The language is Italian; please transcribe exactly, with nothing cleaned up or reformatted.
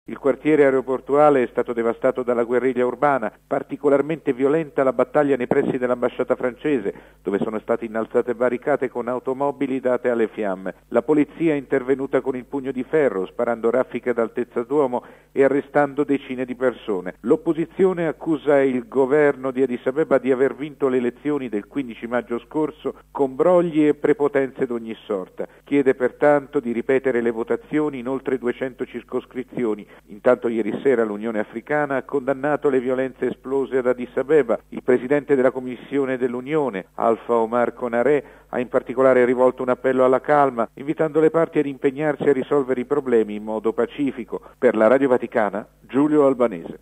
Il quartiere aeroportuale è stato devastato dalla guerriglia urbana, particolarmente violenta la battaglia nei pressi dell'ambasciata francese, dove sono state innalzate barricate con automobili date alle fiamme. La polizia è intervenuta con il pugno di ferro, sparando raffiche ad altezza d'uomo e arrestando decine di persone. L'opposizione accusa il governo di Addis Abeba di aver vinto le elezioni del quindici maggio scorso con brogli e prepotenze d'ogni sorta. Chiede pertanto di ripetere le votazioni in oltre duecento circoscrizioni. Intanto ieri sera l'Unione Africana ha condannato le violenze esplose ad Addis Abeba. Il presidente della Commissione dell'Unione, Alpha Omar Konaré, ha in particolare rivolto un appello alla calma, invitando le parti ad impegnarsi a risolvere i problemi in modo pacifico. Per la Radio Vaticana, Giulio Albanese.